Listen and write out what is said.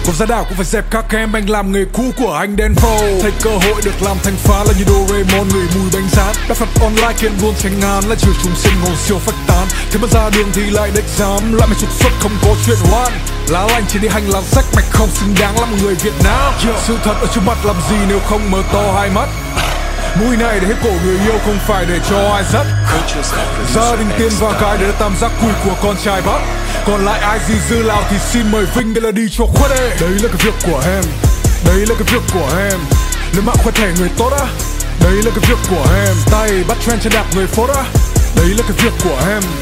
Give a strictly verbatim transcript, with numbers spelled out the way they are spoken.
Còn ra đảo cũng phải dẹp các em, anh làm nghề cũ của anh đen phô. Thấy cơ hội được làm thành phá là như Doraemon người mùi bánh rán. Đã phạt online kiện luôn tránh ngán là trừ chúng sinh hồn siêu phách tán. Thế mà ra đường thì lại đếch dám, lại mày trục xuất không có chuyện hoan. Lá lành chỉ đi hành làm sách mạch không xứng đáng là một người Việt Nam. Sự thật ở trước mặt làm gì nếu không mở to hai mắt. Mũi này để hết cổ người yêu không phải để cho ai dắt. Gia đình tiên và gái để tam giác quỷ của con trai Bắc. Còn lại ai gì dư lào thì xin mời Vinh đây là đi cho khuất ê. Đấy là cái việc của em, đấy là cái việc của em. Lên mạng khoe thẻ người tốt á, đấy là cái việc của em. Tay bắt trend trên đạp người phốt á, đấy là cái việc của em.